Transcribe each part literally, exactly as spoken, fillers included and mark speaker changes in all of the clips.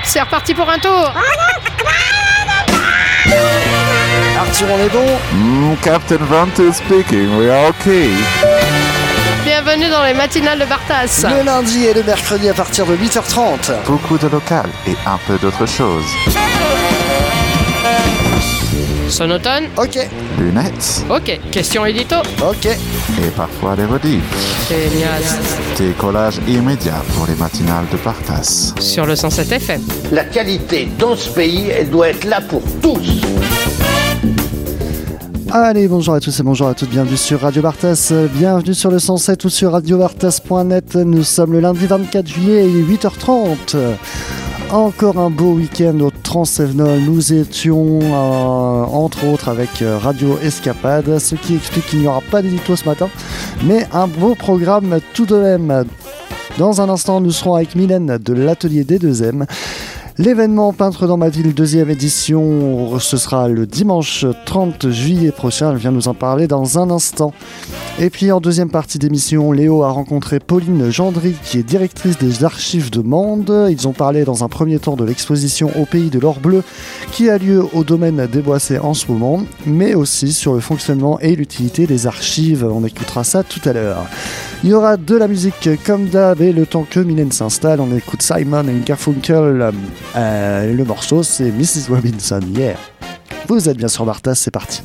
Speaker 1: C'est reparti pour un tour.
Speaker 2: Arthur, on est bon?
Speaker 3: Mm, Captain Ventus speaking, we are okay.
Speaker 1: Bienvenue dans les matinales de Bartas.
Speaker 2: Le lundi et le mercredi à partir de huit heures trente.
Speaker 3: Beaucoup de local et un peu d'autre chose.
Speaker 1: Sonotone.
Speaker 2: Ok.
Speaker 3: Lunettes.
Speaker 1: Ok. Question édito.
Speaker 2: Ok.
Speaker 3: Et parfois des rediffs.
Speaker 1: Génial.
Speaker 3: Décollage immédiat pour les matinales de Bartas.
Speaker 1: Sur le cent sept F M.
Speaker 4: La qualité dans ce pays, elle doit être là pour tous.
Speaker 2: Allez, bonjour à tous et bonjour à toutes, bienvenue sur Radio Bartas, bienvenue sur le cent sept ou sur radio bartas point net. Nous sommes le lundi vingt-quatre juillet, il est huit heures trente. Encore un beau week-end au Transsevenol. Nous étions euh, entre autres avec Radio Escapade, ce qui explique qu'il n'y aura pas d'édito ce matin, mais un beau programme tout de même. Dans un instant, nous serons avec Mylène de l'atelier D deux M. L'événement Peintre dans ma ville, deuxième édition, ce sera le dimanche trente juillet prochain. Elle vient nous en parler dans un instant. Et puis en deuxième partie d'émission, Léo a rencontré Pauline Gendry, qui est directrice des archives de Mende. Ils ont parlé dans un premier temps de l'exposition Au pays de l'or bleu qui a lieu au domaine des Boissés en ce moment, mais aussi sur le fonctionnement et l'utilité des archives. On écoutera ça tout à l'heure. Il y aura de la musique comme d'hab et le temps que Mylène s'installe, on écoute Simon et Garfunkel. Euh, le morceau c'est missus Robinson, yeah. Vous êtes bien sur Bartas, c'est parti.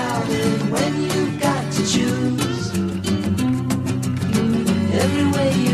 Speaker 5: Every way you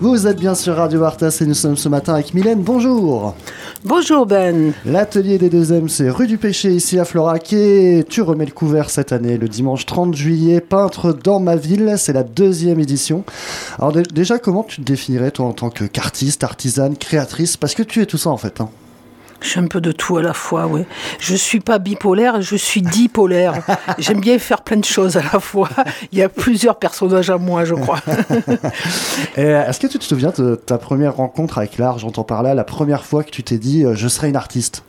Speaker 2: Vous êtes bien sur Radio Bartas et nous sommes ce matin avec Mylène. Bonjour.
Speaker 5: Bonjour Ben.
Speaker 2: L'atelier des deux M, c'est rue du Péché ici à Florac et tu remets le couvert cette année le dimanche trente juillet. Peintre dans ma ville, c'est la deuxième édition. Alors d- déjà, comment tu te définirais toi en tant que qu'artiste, artisane, créatrice? Parce que tu es tout ça en fait. Hein.
Speaker 5: Je suis un peu de tout à la fois, oui. Je suis pas bipolaire, je suis dipolaire. J'aime bien faire plein de choses à la fois. Il y a plusieurs personnages à moi, je crois.
Speaker 2: Et est-ce que tu te souviens de ta première rencontre avec l'art? J'entends par là la première fois que tu t'es dit euh, je serai une artiste.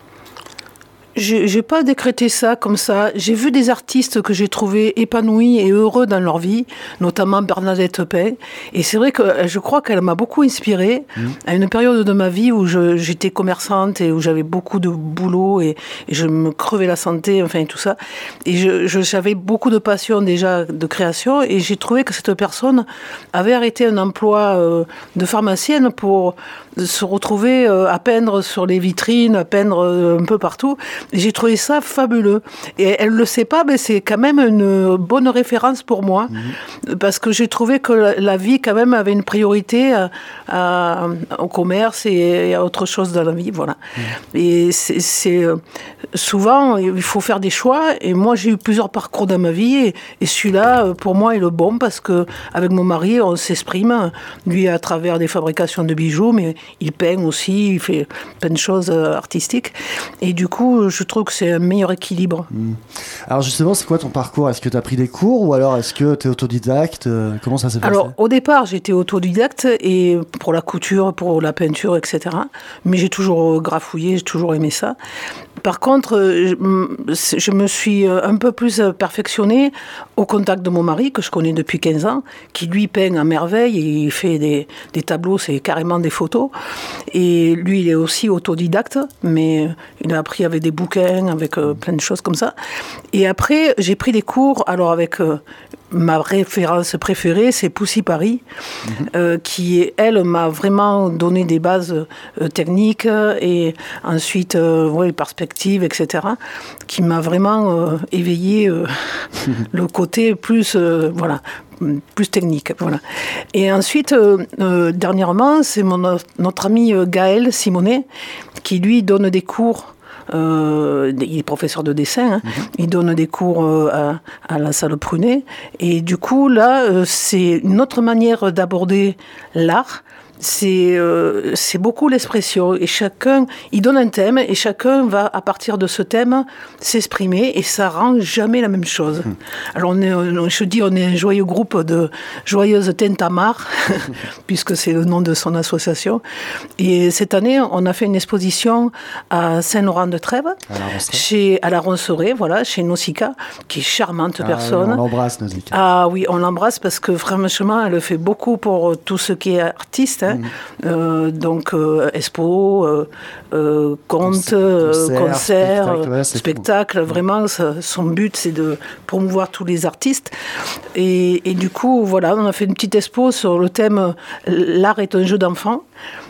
Speaker 5: Je n'ai pas décrété ça comme ça. J'ai vu des artistes que j'ai trouvés épanouis et heureux dans leur vie, notamment Bernadette Pin. Et c'est vrai que je crois qu'elle m'a beaucoup inspirée mmh. à une période de ma vie où je, j'étais commerçante et où j'avais beaucoup de boulot et, et je me crevais la santé, enfin tout ça. Et je, je, j'avais beaucoup de passion déjà de création et j'ai trouvé que cette personne avait arrêté un emploi euh, de pharmacienne pour se retrouver euh, à peindre sur les vitrines, à peindre euh, un peu partout. J'ai trouvé ça fabuleux. Et elle ne le sait pas, mais c'est quand même une bonne référence pour moi. Mmh. Parce que j'ai trouvé que la, la vie, quand même, avait une priorité à, à, au commerce et à autre chose dans la vie. Voilà. Mmh. Et c'est, c'est, souvent, il faut faire des choix. Et moi, j'ai eu plusieurs parcours dans ma vie. Et, et celui-là, pour moi, est le bon. Parce qu'avec mon mari, on s'exprime. Lui, à travers des fabrications de bijoux. Mais il peint aussi. Il fait plein de choses artistiques. Et du coup, je trouve que c'est un meilleur équilibre. Mmh.
Speaker 2: Alors justement, c'est quoi ton parcours? Est-ce que tu as pris des cours ou alors est-ce que tu es autodidacte? Comment ça s'est passé?
Speaker 5: Alors au départ, j'étais autodidacte et pour la couture, pour la peinture, et cetera. Mais j'ai toujours grafouillé, j'ai toujours aimé ça. Par contre, je me suis un peu plus perfectionnée au contact de mon mari, que je connais depuis quinze ans, qui lui peint à merveille, et il fait des, des tableaux, c'est carrément des photos. Et lui, il est aussi autodidacte, mais il a appris avec des bouquins, avec euh, plein de choses comme ça. Et après, j'ai pris des cours, alors avec euh, ma référence préférée, c'est Poussy Paris, mmh. euh, qui, elle, m'a vraiment donné des bases euh, techniques et ensuite, euh, ouais, perspectives, et cetera, qui m'a vraiment euh, éveillé euh, mmh. le côté plus, euh, voilà, plus technique, voilà. Et ensuite, euh, euh, dernièrement, c'est mon, notre ami euh, Gaël Simonet, qui lui donne des cours. Euh, il est professeur de dessin, hein. Mmh. Il donne des cours euh, à, à la salle Prunet. Et du coup, là, euh, c'est une autre manière d'aborder l'art. C'est, euh, c'est beaucoup l'expression. Et chacun, il donne un thème et chacun va, à partir de ce thème, s'exprimer. Et ça rend jamais la même chose. Mmh. Alors, on est, on, je dis, on est un joyeux groupe de joyeuses Tintamarre, puisque c'est le nom de son association. Et cette année, on a fait une exposition à Saint-Laurent-de-Trèves, à, chez, à la Ronceraie, voilà, chez Nausicaa, qui est charmante ah, personne.
Speaker 2: On l'embrasse, Nausicaa.
Speaker 5: Ah oui, on l'embrasse parce que, franchement, elle fait beaucoup pour tout ce qui est artiste. Hein. Mmh. Euh, donc euh, expo, euh, euh, conte, concert, concert spectacle, ouais, spectacle vraiment ça, son but c'est de promouvoir tous les artistes et, et du coup voilà, on a fait une petite expo sur le thème l'art est un jeu d'enfant.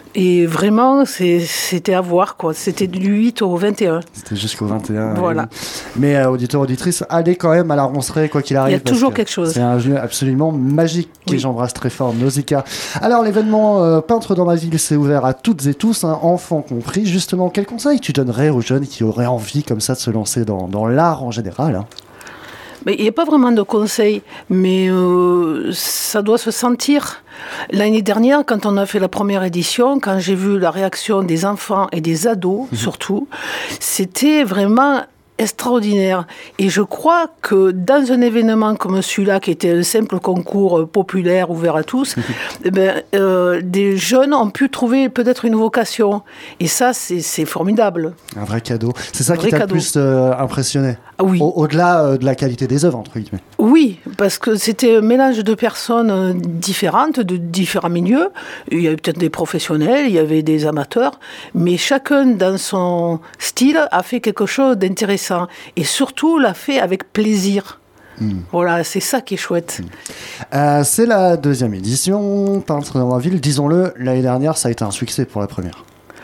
Speaker 5: Et vraiment, c'est, c'était à voir, quoi. C'était du huit au vingt et un.
Speaker 2: C'était jusqu'au vingt et un.
Speaker 5: Voilà.
Speaker 2: Oui. Mais euh, auditeurs, auditrices, allez quand même à la Ronceraie, quoi qu'il arrive.
Speaker 5: Il y a toujours quelque chose.
Speaker 2: C'est un lieu absolument magique
Speaker 5: oui.
Speaker 2: et j'embrasse très fort Nausicaa. Alors, l'événement euh, Peintre dans ma ville, c'est ouvert à toutes et tous, hein, enfants compris. Justement, quel conseil tu donnerais aux jeunes qui auraient envie, comme ça, de se lancer dans, dans l'art en général, hein?
Speaker 5: Mais il n'y a pas vraiment de conseils, mais euh, ça doit se sentir. L'année dernière, quand on a fait la première édition, quand j'ai vu la réaction des enfants et des ados, mmh. surtout, c'était vraiment extraordinaire. Et je crois que dans un événement comme celui-là, qui était un simple concours populaire ouvert à tous, eh ben, euh, des jeunes ont pu trouver peut-être une vocation. Et ça, c'est, c'est formidable.
Speaker 2: Un vrai cadeau. C'est ça un qui t'a cadeau. le plus euh, impressionné.
Speaker 5: Ah oui.
Speaker 2: Au- au-delà euh, de la qualité des œuvres, entre guillemets.
Speaker 5: Oui, parce que c'était un mélange de personnes différentes, de différents milieux. Il y avait peut-être des professionnels, il y avait des amateurs, mais chacun, dans son style, a fait quelque chose d'intéressant. Et surtout, l'a fait avec plaisir. Mmh. Voilà, c'est ça qui est chouette.
Speaker 2: Mmh. Euh, c'est la deuxième édition, Peintre dans ma ville. Disons-le, l'année dernière, ça a été un succès pour la première.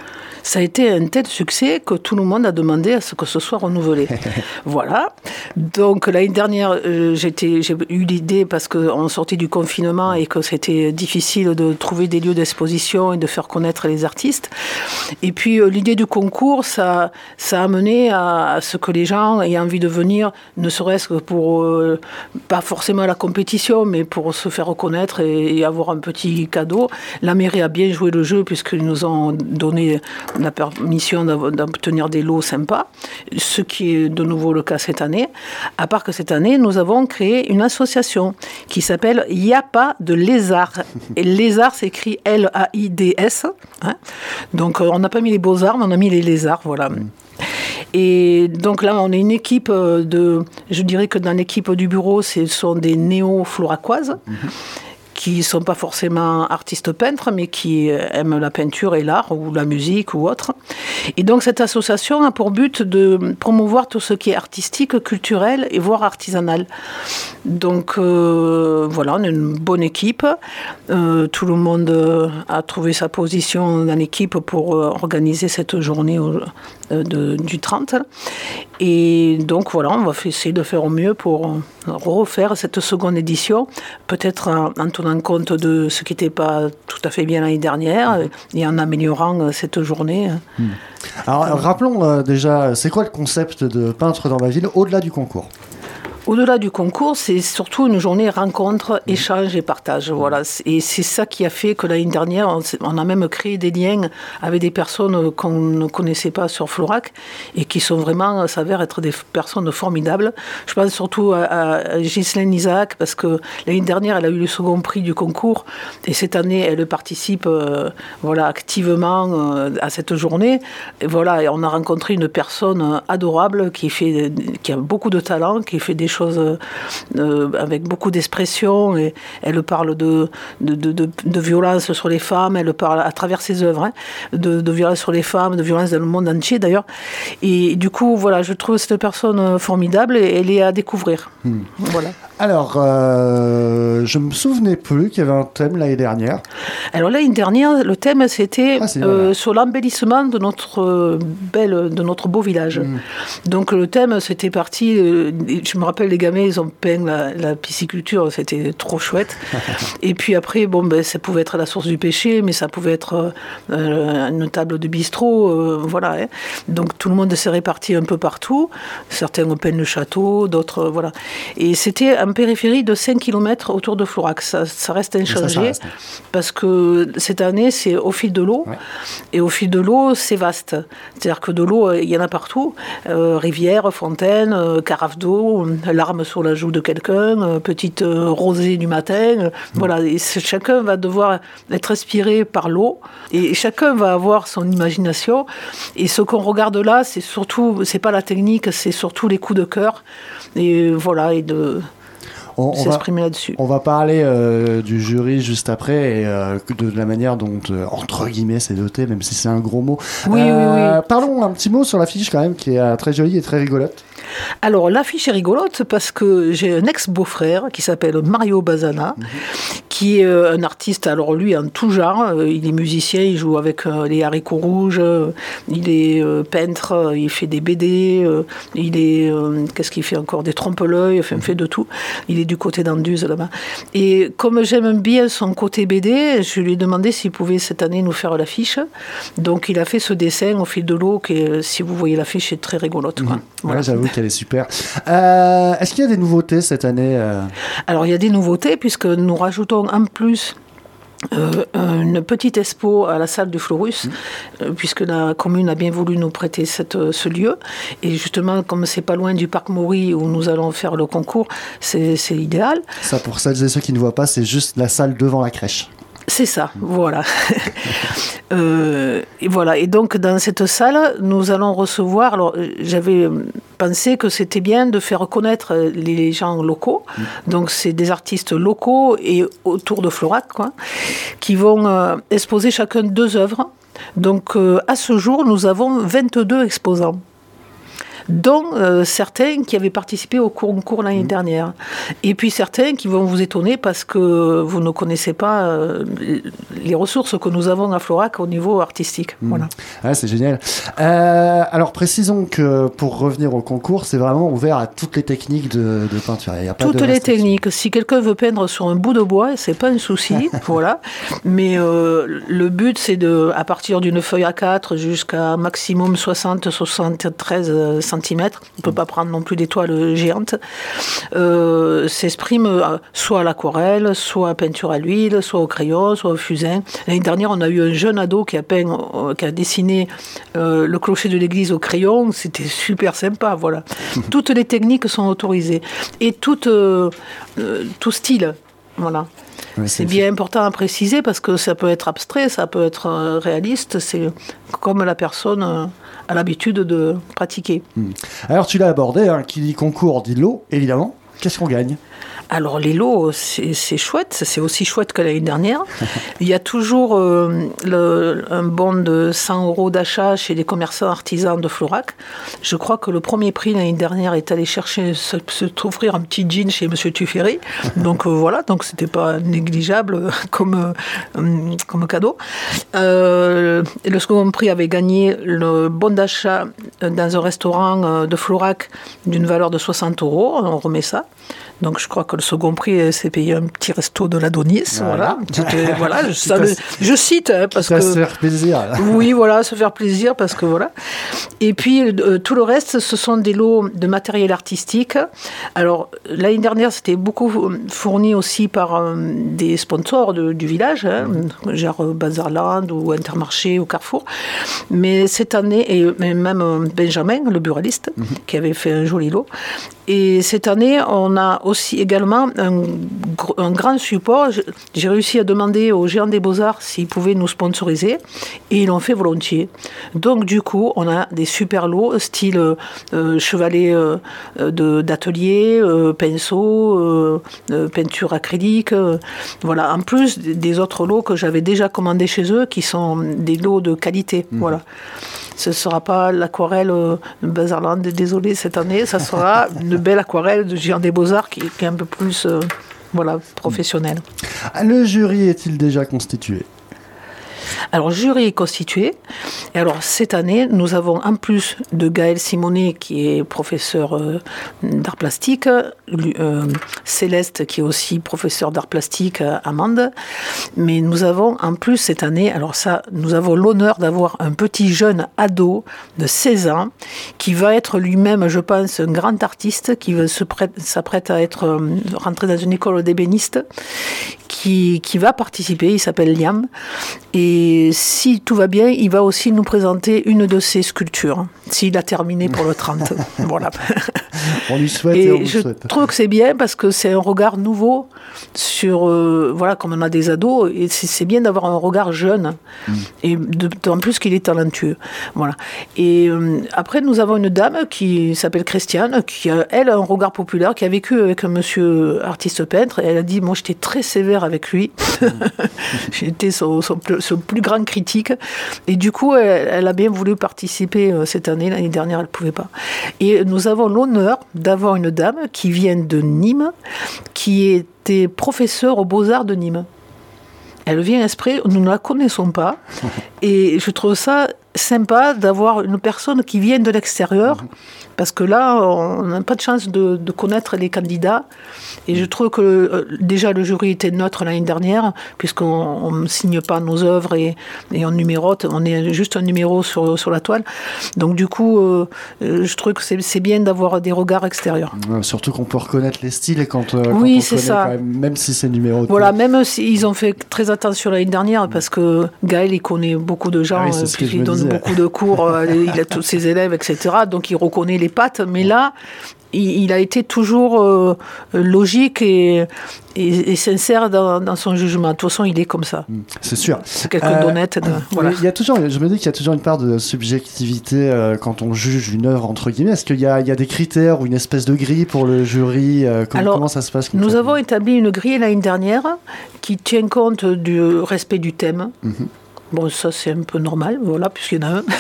Speaker 5: Ça a été un tel succès que tout le monde a demandé à ce que ce soit renouvelé. Voilà. Donc l'année dernière, euh, j'étais, j'ai eu l'idée, parce qu'on sortait du confinement et que c'était difficile de trouver des lieux d'exposition et de faire connaître les artistes. Et puis euh, l'idée du concours, ça, ça a amené à, à ce que les gens aient envie de venir, ne serait-ce que pour, euh, pas forcément la compétition, mais pour se faire reconnaître et, et avoir un petit cadeau. La mairie a bien joué le jeu puisqu'ils nous ont donné la permission d'obtenir des lots sympas, ce qui est de nouveau le cas cette année. À part que cette année, nous avons créé une association qui s'appelle Y a pas de lézard. Et lézard s'écrit L A I D S. Hein. Donc on n'a pas mis les beaux-arts, mais on a mis les lézards, voilà. Mmh. Et donc là, on est une équipe de... Je dirais que dans l'équipe du bureau, ce sont des néo-floracoises. Mmh. Qui ne sont pas forcément artistes peintres, mais qui aiment la peinture et l'art, ou la musique, ou autre. Et donc, cette association a pour but de promouvoir tout ce qui est artistique, culturel, et voire artisanal. Donc, euh, voilà, on est une bonne équipe. Euh, tout le monde a trouvé sa position dans l'équipe pour organiser cette journée de, du trente. Et donc, voilà, on va essayer de faire au mieux pour refaire cette seconde édition, peut-être en, en tenant compte de ce qui n'était pas tout à fait bien l'année dernière et en améliorant cette journée.
Speaker 2: Mmh. Alors, rappelons euh, déjà, c'est quoi le concept de Peintre dans ma ville au-delà du concours ?
Speaker 5: Au-delà du concours, c'est surtout une journée rencontre, échange et partage. Voilà. Et c'est ça qui a fait que l'année dernière, on a même créé des liens avec des personnes qu'on ne connaissait pas sur Florac et qui sont vraiment, s'avèrent être des personnes formidables. Je pense surtout à, à Ghislaine Isaac, parce que l'année dernière, elle a eu le second prix du concours et cette année, elle participe euh, voilà, activement euh, à cette journée. Et voilà, et on a rencontré une personne adorable qui, fait, qui a beaucoup de talent, qui fait des choses euh, avec beaucoup d'expression, et elle parle de, de, de, de, de violence sur les femmes, elle parle à travers ses œuvres, hein, de, de violence sur les femmes, de violence dans le monde entier d'ailleurs. Et du coup, voilà, je trouve cette personne formidable et elle est à découvrir. Hmm. Voilà.
Speaker 2: Alors, euh, je me souvenais plus qu'il y avait un thème l'année dernière.
Speaker 5: Alors l'année dernière, le thème c'était
Speaker 2: ah,
Speaker 5: euh, sur l'embellissement de notre belle, de notre beau village. Mmh. Donc le thème, c'était parti. Euh, je me rappelle, les gamins, ils ont peint la, la pisciculture, c'était trop chouette. Et puis après, bon, ben, ça pouvait être la source du péché, mais ça pouvait être euh, une table de bistrot, euh, voilà. Hein. Donc tout le monde s'est réparti un peu partout. Certains ont peint le château, d'autres, euh, voilà. Et c'était en périphérie de cinq kilomètres autour de Florac. Ça, ça reste inchangé, ça, ça reste. Parce que cette année, c'est au fil de l'eau. Ouais. Et au fil de l'eau, c'est vaste. C'est-à-dire que de l'eau, il y en a partout. Euh, rivière, fontaine, euh, carafe d'eau, larmes sur la joue de quelqu'un, euh, petite euh, rosée du matin. Euh, mmh. Voilà. Et chacun va devoir être inspiré par l'eau. Et chacun va avoir son imagination. Et ce qu'on regarde là, c'est surtout, c'est pas la technique, c'est surtout les coups de cœur. Et voilà, et de...
Speaker 2: On, on, va,
Speaker 5: là-dessus.
Speaker 2: on va parler euh, du jury juste après et euh, de la manière dont, euh, entre guillemets, c'est doté, même si c'est un gros mot.
Speaker 5: Oui, euh,
Speaker 2: oui,
Speaker 5: oui.
Speaker 2: Parlons un petit mot sur l'affiche quand même, qui est euh, très jolie et très rigolote.
Speaker 5: Alors, l'affiche est rigolote parce que j'ai un ex-beau-frère qui s'appelle Mario Bazana, mmh. qui est euh, un artiste, alors lui, en tout genre. Euh, il est musicien, il joue avec euh, les haricots rouges, euh, il est euh, peintre, euh, il fait des B D, euh, il est, euh, qu'est-ce qu'il fait encore, des trompe-l'œil, enfin, il fait de tout. Il est du côté d'Anduze, là-bas. Et comme j'aime bien son côté B D, je lui ai demandé s'il pouvait cette année nous faire l'affiche. Donc, il a fait ce dessin au fil de l'eau, qui, si vous voyez l'affiche, est très rigolote. Quoi.
Speaker 2: Mmh. Voilà, ouais, j'avoue qu'elle est super. Euh, est-ce qu'il y a des nouveautés cette année euh...
Speaker 5: Alors, il y a des nouveautés, puisque nous rajoutons en plus Euh, une petite expo à la salle du Florus, mmh. euh, puisque la commune a bien voulu nous prêter cette, ce lieu. Et justement, comme c'est pas loin du parc Maury où nous allons faire le concours, c'est, c'est idéal.
Speaker 2: Ça, pour celles et ceux qui ne voient pas, c'est juste la salle devant la crèche.
Speaker 5: C'est ça, voilà. euh, et voilà. Et donc, dans cette salle, nous allons recevoir... Alors, j'avais pensé que c'était bien de faire connaître les gens locaux. Mmh. Donc, c'est des artistes locaux et autour de Florac, quoi, qui vont euh, exposer chacun deux œuvres. Donc, euh, à ce jour, nous avons vingt-deux exposants. dont euh, certains qui avaient participé au concours l'année mmh. dernière. Et puis certains qui vont vous étonner parce que vous ne connaissez pas euh, les ressources que nous avons à Florac au niveau artistique. Mmh. Voilà.
Speaker 2: Ah, c'est génial. Euh, alors précisons que pour revenir au concours, c'est vraiment ouvert à toutes les techniques de, de peinture. Il y a pas
Speaker 5: toutes
Speaker 2: de
Speaker 5: les techniques. Si quelqu'un veut peindre sur un bout de bois, c'est pas un souci. Voilà. Mais euh, le but, c'est de, à partir d'une feuille A quatre jusqu'à maximum soixante à soixante-treize centimètres, on ne peut pas prendre non plus des toiles géantes, euh, s'exprime euh, soit à l'aquarelle, soit à peinture à l'huile, soit au crayon, soit au fusain. L'année dernière, on a eu un jeune ado qui a peint, euh, qui a dessiné euh, le clocher de l'église au crayon. C'était super sympa, voilà. Toutes les techniques sont autorisées. Et tout, euh, euh, tout style, voilà. Oui, c'est, c'est bien important à préciser parce que ça peut être abstrait, ça peut être réaliste, c'est comme la personne a l'habitude de pratiquer.
Speaker 2: Alors tu l'as abordé, hein, qui dit concours dit lot, évidemment. Qu'est-ce qu'on gagne ?
Speaker 5: Alors les lots, c'est, c'est chouette, c'est aussi chouette que l'année dernière. Il y a toujours euh, le, un bon de cent euros d'achat chez les commerçants artisans de Florac. Je crois que le premier prix l'année dernière est allé chercher, se, se offrir un petit jean chez Monsieur Tuffery. Donc euh, voilà, donc c'était pas négligeable comme, euh, comme cadeau. Euh, le second prix avait gagné le bon d'achat dans un restaurant de Florac d'une valeur de soixante euros. On remet ça. Donc je crois que le second prix, c'est payé un petit resto de l'Adonis. Voilà, voilà. voilà je, ça, le, je cite hein, parce que
Speaker 2: se faire plaisir. Là.
Speaker 5: Oui, voilà, se faire plaisir parce que voilà. Et puis euh, tout le reste, ce sont des lots de matériel artistique. Alors l'année dernière, c'était beaucoup fourni aussi par euh, des sponsors de, du village, hein, mmh. genre euh, Bazarland ou Intermarché ou Carrefour. Mais cette année, et même euh, Benjamin, le buraliste, mmh. qui avait fait un joli lot. Et cette année, on a aussi également un, un grand support. J'ai réussi à demander aux géants des Beaux-Arts s'ils pouvaient nous sponsoriser et ils l'ont fait volontiers. Donc du coup, on a des super lots style euh, chevalet euh, de, d'atelier, euh, pinceau, euh, euh, peinture acrylique. Euh, voilà. En plus des autres lots que j'avais déjà commandés chez eux qui sont des lots de qualité. Mmh. Voilà. Ce ne sera pas l'aquarelle euh, Bazarland, désolé, cette année. Ça sera une belle aquarelle de Géant des Beaux-Arts qui, qui est un peu plus euh, voilà, professionnelle.
Speaker 2: Le jury est-il déjà constitué ?
Speaker 5: Alors, le jury est constitué. Et alors, cette année, nous avons, en plus de Gaël Simonet, qui est professeur euh, d'art plastique, euh, Céleste, qui est aussi professeur d'art plastique à Mende. Mais nous avons, en plus, cette année, alors ça, nous avons l'honneur d'avoir un petit jeune ado de seize ans, qui va être lui-même, je pense, un grand artiste, qui se prête, s'apprête à être euh, rentré dans une école d'ébéniste, qui, qui va participer, il s'appelle Liam. Et si tout va bien, il va aussi nous présenter une de ses sculptures, s'il a terminé pour le trente. Voilà.
Speaker 2: On lui souhaite
Speaker 5: et,
Speaker 2: et on lui
Speaker 5: je
Speaker 2: souhaite.
Speaker 5: trouve que c'est bien parce que c'est un regard nouveau sur, euh, voilà, comme on a des ados, et c'est, c'est bien d'avoir un regard jeune, mm. et d'autant plus qu'il est talentueux. Voilà. Et euh, après, nous avons une dame qui s'appelle Christiane, qui a, elle, un regard populaire, qui a vécu avec un monsieur artiste peintre, et elle a dit, moi, j'étais très sévère avec lui. Mm. J'étais son, son, son plus grand critique. Et du coup, elle, elle a bien voulu participer cette année. L'année dernière, elle ne pouvait pas. Et nous avons l'honneur d'avoir une dame qui vient de Nîmes, qui était professeure aux Beaux-Arts de Nîmes. Elle vient exprès, nous ne la connaissons pas. Et je trouve ça sympa d'avoir une personne qui vient de l'extérieur, parce que là, on n'a pas de chance de, de connaître les candidats. Et je trouve que euh, déjà le jury était neutre l'année dernière, puisqu'on ne signe pas nos œuvres et, et on numérote, on est juste un numéro sur, sur la toile. Donc du coup, euh, je trouve que c'est, c'est bien d'avoir des regards extérieurs.
Speaker 2: Ouais, surtout qu'on peut reconnaître les styles et quand, euh,
Speaker 5: oui,
Speaker 2: quand on
Speaker 5: c'est
Speaker 2: connaît
Speaker 5: ça.
Speaker 2: Quand même, même si c'est numéroté.
Speaker 5: Voilà, même s'ils ont fait très attention l'année dernière, parce que Gaël, il connaît beaucoup de gens, ah oui, puisqu'il donne disais. beaucoup de cours, euh, il a tous ses élèves, et cetera. Donc il reconnaît les pattes, mais là, il, il a été toujours euh, logique et, et, et sincère dans, dans son jugement. De toute façon, il est comme ça.
Speaker 2: C'est sûr.
Speaker 5: C'est quelqu'un euh, d'honnête. De, voilà.
Speaker 2: Il y a toujours, je me dis qu'il y a toujours une part de subjectivité euh, quand on juge une œuvre, entre guillemets. Est-ce qu'il y a, il y a des critères ou une espèce de grille pour le jury euh, comment, Alors, comment ça se passe
Speaker 5: nous avons établi une grille l'année dernière qui tient compte du respect du thème. Mm-hmm. Bon, ça, c'est un peu normal, voilà, puisqu'il y en a un.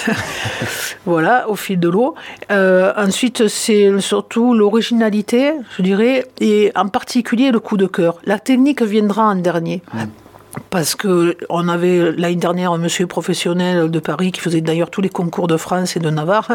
Speaker 5: Voilà, au fil de l'eau. Euh, ensuite, c'est surtout l'originalité, je dirais, et en particulier le coup de cœur. La technique viendra en dernier. Mmh. Parce qu'on avait l'année dernière un monsieur professionnel de Paris qui faisait d'ailleurs tous les concours de France et de Navarre.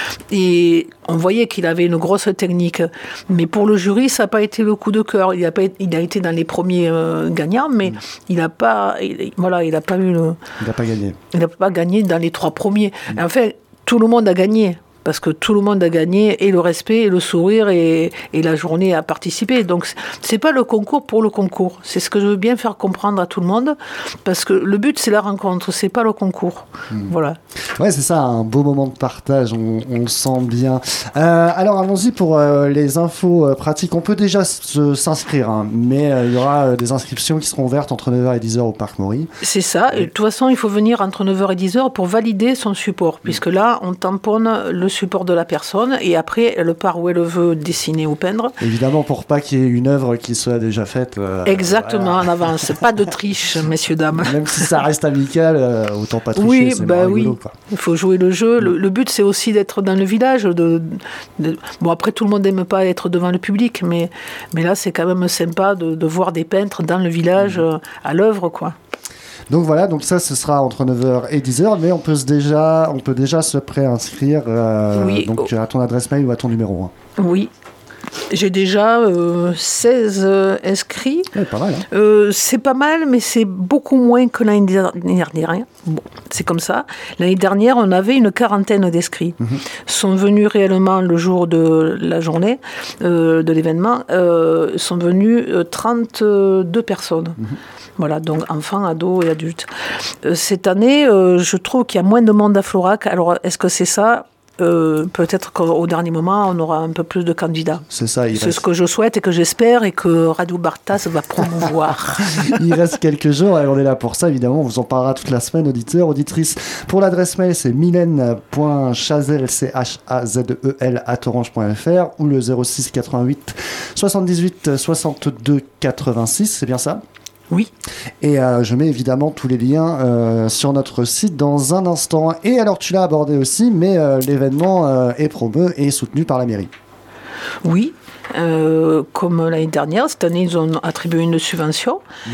Speaker 5: Et on voyait qu'il avait une grosse technique. Mais pour le jury, ça n'a pas été le coup de cœur. Il a, pas, il a été dans les premiers euh, gagnants, mais mmh. il n'a pas, il, voilà, il n'a pas eu le.
Speaker 2: Il n'a pas gagné.
Speaker 5: Il n'a pas gagné dans les trois premiers. Mmh. Enfin, tout le monde a gagné. Parce que tout le monde a gagné, et le respect, et le sourire, et, et la journée à participer. Donc, c'est pas le concours pour le concours. C'est ce que je veux bien faire comprendre à tout le monde, parce que le but, c'est la rencontre, c'est pas le concours. Mmh. Voilà.
Speaker 2: Ouais, c'est ça, un beau moment de partage, on, on le sent bien. Euh, alors, allons-y pour euh, les infos euh, pratiques. On peut déjà s- s'inscrire, hein, mais euh, il y aura euh, des inscriptions qui seront ouvertes entre neuf heures et dix heures au Parc Maury.
Speaker 5: C'est ça, et de toute façon, il faut venir entre neuf heures et dix heures pour valider son support, mmh. puisque là, on tamponne le support de la personne et après elle part où elle veut dessiner ou peindre.
Speaker 2: Évidemment, pour pas qu'il y ait une œuvre qui soit déjà faite. Euh,
Speaker 5: Exactement,
Speaker 2: voilà.
Speaker 5: En avance. Pas de triche, messieurs, dames.
Speaker 2: Même si ça reste amical, euh, autant pas tricher,
Speaker 5: oui,
Speaker 2: c'est
Speaker 5: bah
Speaker 2: rigolo,
Speaker 5: oui.
Speaker 2: quoi.
Speaker 5: Il faut jouer le jeu. Le, le but, c'est aussi d'être dans le village. De, de... Bon, après, tout le monde n'aime pas être devant le public, mais, mais là, c'est quand même sympa de, de voir des peintres dans le village, euh, à l'œuvre, quoi.
Speaker 2: Donc voilà, donc ça ce sera entre neuf heures et dix heures, mais on peut, se déjà, on peut déjà se préinscrire euh,
Speaker 5: oui.
Speaker 2: donc, à ton adresse mail ou à ton numéro. Hein.
Speaker 5: Oui. J'ai déjà euh, seize euh, inscrits.
Speaker 2: Ouais, pas mal. Hein.
Speaker 5: Euh, c'est pas mal, mais c'est beaucoup moins que l'année dernière. Bon, c'est comme ça. L'année dernière, on avait une quarantaine d'inscrits. Mm-hmm. Sont venus réellement le jour de la journée, euh, de l'événement, euh, sont venus euh, trente-deux personnes. Mm-hmm. Voilà, donc enfants, ados et adultes. Euh, cette année, euh, je trouve qu'il y a moins de monde à Florac. Alors, est-ce que c'est ça ? Euh, peut-être qu'au dernier moment, on aura un peu plus de candidats.
Speaker 2: C'est ça. Il
Speaker 5: c'est
Speaker 2: reste...
Speaker 5: ce que je souhaite et que j'espère et que Radio Bartas va promouvoir.
Speaker 2: Il reste quelques jours et on est là pour ça, évidemment. On vous en parlera toute la semaine, auditeurs, auditrices. Pour l'adresse mail, c'est mylène point chazel, c h a z e l, arobase orange point f r ou le zéro six quatre-vingt-huit soixante-dix-huit soixante-deux quatre-vingt-six, c'est bien ça ?
Speaker 5: Oui.
Speaker 2: Et euh, je mets évidemment tous les liens euh, sur notre site dans un instant. Et alors, tu l'as abordé aussi, mais euh, l'événement euh, est promu et soutenu par la mairie.
Speaker 5: Oui. Euh, comme l'année dernière, cette année, ils ont attribué une subvention. Mmh.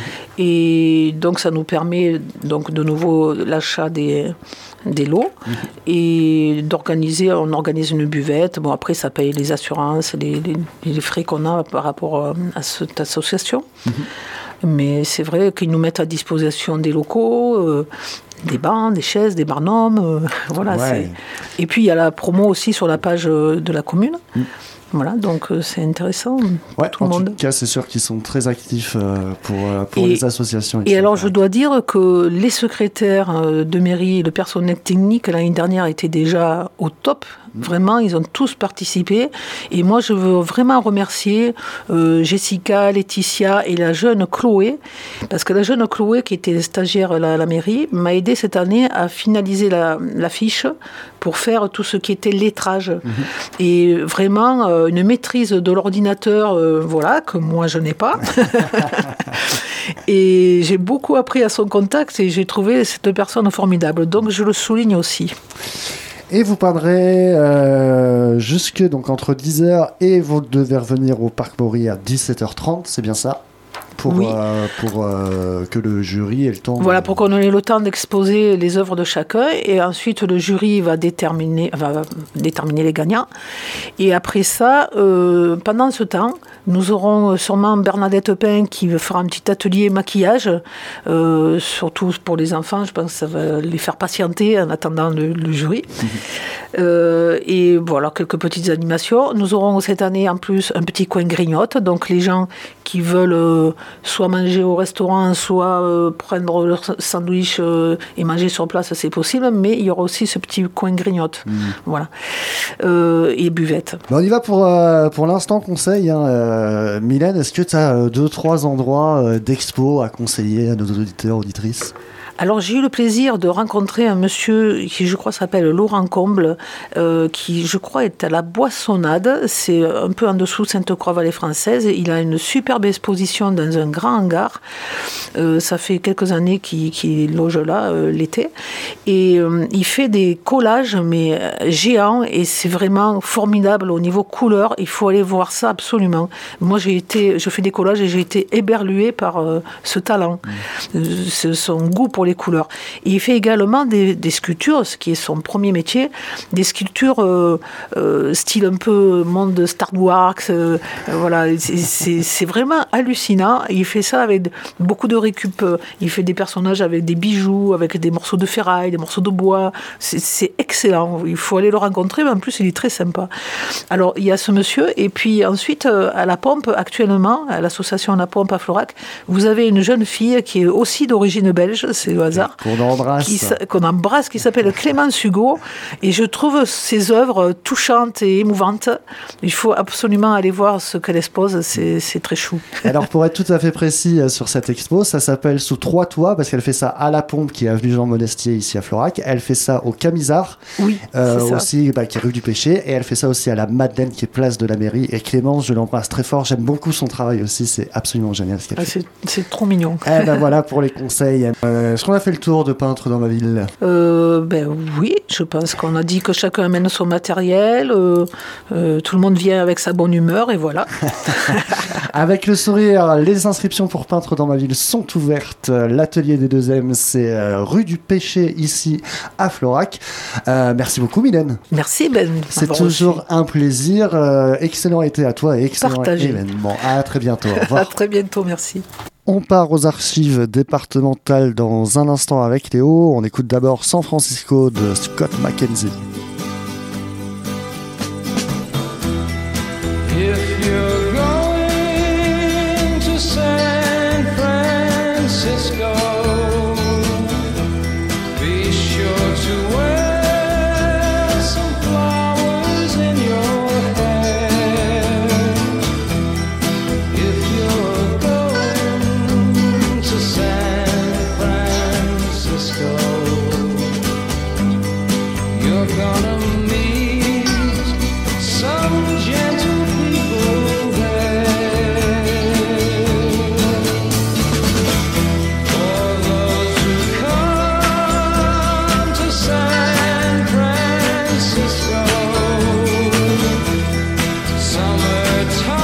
Speaker 5: Et donc, ça nous permet donc, de nouveau l'achat des, des lots mmh. et d'organiser, on organise une buvette. Bon, après, ça paye les assurances, les, les, les frais qu'on a par rapport à cette association. Mmh. Mais c'est vrai qu'ils nous mettent à disposition des locaux, euh, des bancs, des chaises, des barnums. Euh, voilà, ouais. c'est... Et puis, il y a la promo aussi sur la page de la commune. Mmh. Voilà, donc euh, c'est intéressant.
Speaker 2: Ouais,
Speaker 5: tout le
Speaker 2: en
Speaker 5: monde.
Speaker 2: tout cas, c'est sûr qu'ils sont très actifs euh, pour, euh, pour
Speaker 5: et,
Speaker 2: les associations.
Speaker 5: Et alors, je dois dire que les secrétaires euh, de mairie et le personnel technique, l'année dernière, étaient déjà au top. Vraiment, ils ont tous participé. Et moi, je veux vraiment remercier euh, Jessica, Laetitia et la jeune Chloé. Parce que la jeune Chloé, qui était stagiaire à la, la mairie, m'a aidé cette année à finaliser la, la fiche pour faire tout ce qui était lettrage. Mmh. Et vraiment, euh, une maîtrise de l'ordinateur, euh, voilà, que moi, je n'ai pas. Et j'ai beaucoup appris à son contact et j'ai trouvé cette personne formidable. Donc, je le souligne aussi.
Speaker 2: Et vous peindrez euh, jusque donc entre dix heures et vous devez revenir au Parc Maury à dix-sept heures trente, c'est bien ça ? Pour,
Speaker 5: oui.
Speaker 2: euh, pour euh, que le jury ait le temps...
Speaker 5: Voilà,
Speaker 2: de...
Speaker 5: pour qu'on ait le temps d'exposer les œuvres de chacun. Et ensuite, le jury va déterminer, va déterminer les gagnants. Et après ça, euh, pendant ce temps, nous aurons sûrement Bernadette Pain qui fera un petit atelier maquillage, euh, surtout pour les enfants. Je pense que ça va les faire patienter en attendant le, le jury. Mmh. Euh, et voilà, quelques petites animations. Nous aurons cette année en plus un petit coin grignote. Donc les gens qui veulent... Euh, soit manger au restaurant, soit euh, prendre leur sandwich euh, et manger sur place, c'est possible, mais il y aura aussi ce petit coin grignote. Mmh. Voilà. Euh, et buvette.
Speaker 2: Bon, on y va pour, euh, pour l'instant conseil. Hein. Euh, Mylène, est-ce que tu as deux, trois endroits euh, d'expo à conseiller à nos auditeurs, auditrices ?
Speaker 5: Alors j'ai eu le plaisir de rencontrer un monsieur qui je crois s'appelle Laurent Comble, euh, qui je crois est à la Boissonnade, c'est un peu en dessous de Sainte-Croix-Vallée française. Il a une superbe exposition dans un grand hangar. Euh, ça fait quelques années qu'il, qu'il loge là euh, l'été. Et euh, il fait des collages mais euh, géants et c'est vraiment formidable au niveau couleur. Il faut aller voir ça absolument. Moi j'ai été, je fais des collages et j'ai été éberluée par euh, ce talent, mmh. euh, son goût pour les couleurs. Et il fait également des, des sculptures, ce qui est son premier métier, des sculptures euh, euh, style un peu monde Star Wars. Euh, voilà, c'est, c'est, c'est vraiment hallucinant. Il fait ça avec beaucoup de récup. Il fait des personnages avec des bijoux, avec des morceaux de ferraille, des morceaux de bois. C'est, c'est excellent. Il faut aller le rencontrer, mais en plus il est très sympa. Alors il y a ce monsieur, et puis ensuite à la Pompe, actuellement, à l'association La Pompe à Florac, vous avez une jeune fille qui est aussi d'origine belge, c'est au hasard,
Speaker 2: qu'on embrasse,
Speaker 5: qui, qu'on embrasse, qui s'appelle Clémence Hugo, et je trouve ses œuvres touchantes et émouvantes. Il faut absolument aller voir ce qu'elle expose, c'est, c'est très chou.
Speaker 2: Alors pour être tout à fait précis sur cette expo, ça s'appelle Sous trois toits, parce qu'elle fait ça à La Pompe, qui est avenue Jean Monestier ici à Florac, elle fait ça au Camisard,
Speaker 5: oui,
Speaker 2: euh, aussi, bah, qui est rue du Péché, et elle fait ça aussi à la Madeleine, qui est place de la mairie, et Clémence, je l'embrasse très fort, j'aime beaucoup son travail aussi, c'est absolument génial ce qu'elle
Speaker 5: ah,
Speaker 2: fait.
Speaker 5: C'est, c'est trop mignon.
Speaker 2: Eh ben voilà pour les conseils. Euh, est-ce qu'on a fait le tour de peintres dans ma ville ?
Speaker 5: euh, Ben oui, je pense qu'on a dit que chacun amène son matériel, euh, euh, tout le monde vient avec sa bonne humeur et voilà.
Speaker 2: Avec le sourire, les inscriptions pour peintres dans ma ville sont ouvertes. L'atelier des deux M, c'est euh, rue du Péché ici à Florac. Euh, merci beaucoup Mylène.
Speaker 5: Merci Ben.
Speaker 2: C'est toujours reçu. Un plaisir. Euh, excellent été à toi et excellent
Speaker 5: Partagé.
Speaker 2: événement. À très bientôt. Au revoir.
Speaker 5: À très bientôt, merci.
Speaker 2: On part aux archives départementales dans un instant avec Léo. On écoute d'abord San Francisco de Scott McKenzie.
Speaker 6: If you're going to San Francisco, be sure to wear some flowers in your hair. If you're going to San Francisco, you're gonna meet some gentle people there. For those who come to San Francisco, summertime